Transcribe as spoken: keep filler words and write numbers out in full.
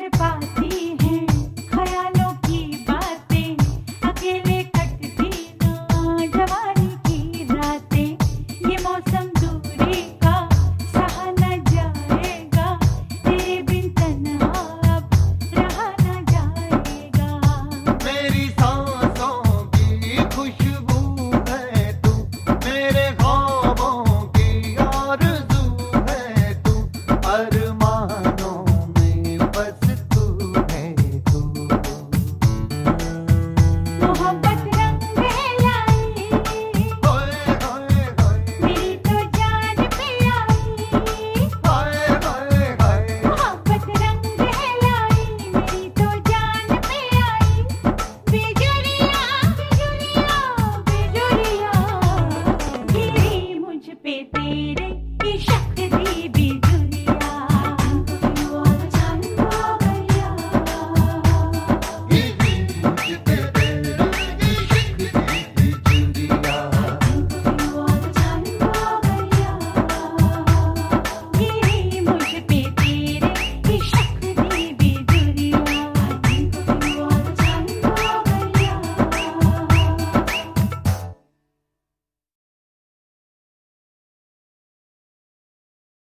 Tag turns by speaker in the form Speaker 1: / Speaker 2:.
Speaker 1: तड़पाती हैं ख्यालों की बातें, अकेले कटती ना जवानी की रातें। ये मौसम दूरी का सहा न जाएगा, तेरे बिन तन्हा अब रहा न जाएगा।
Speaker 2: मेरी सांसों की खुशबू है तू, मेरे ख्वाबों की आरज़ू है तू, अरमानों में बस तू है तू।
Speaker 1: मोहब्बत रंग लाई,
Speaker 2: होए होए होए,
Speaker 1: मेरी तो जान पे आई।
Speaker 2: हाय हाय हाय,
Speaker 1: मोहब्बत रंग लाई, मेरी तो जान पे आई। बेजुरिया बेजुरिया बेजुरिया गिरी मुझ पे तेरे